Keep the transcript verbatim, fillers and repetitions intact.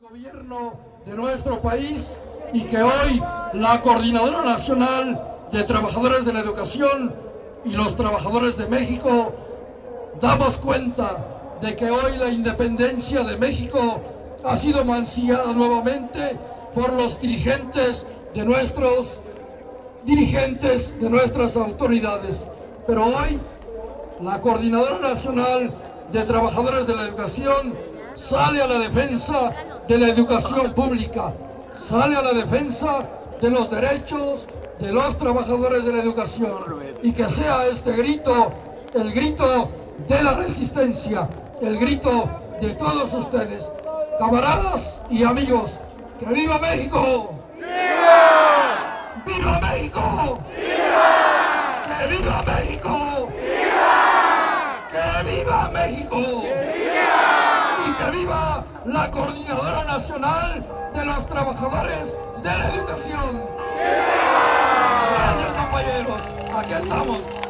Gobierno de nuestro país y que hoy la Coordinadora Nacional de Trabajadores de la Educación y los Trabajadores de México damos cuenta de que hoy la independencia de México ha sido mancillada nuevamente por los dirigentes de nuestros dirigentes de nuestras autoridades. Pero hoy la Coordinadora Nacional de Trabajadores de la Educación sale a la defensa de la educación pública, sale a la defensa de los derechos de los trabajadores de la educación, y que sea este grito el grito de la resistencia, el grito de todos ustedes, camaradas y amigos. ¡Que viva México! ¡Viva! ¡Viva México! ¡Viva! ¡Que viva México! ¡Viva! ¡Que viva México! ¡Viva! ¡Y que viva la Coordinadora Nacional de los Trabajadores de la Educación! ¡Viva! Gracias, compañeros, aquí estamos.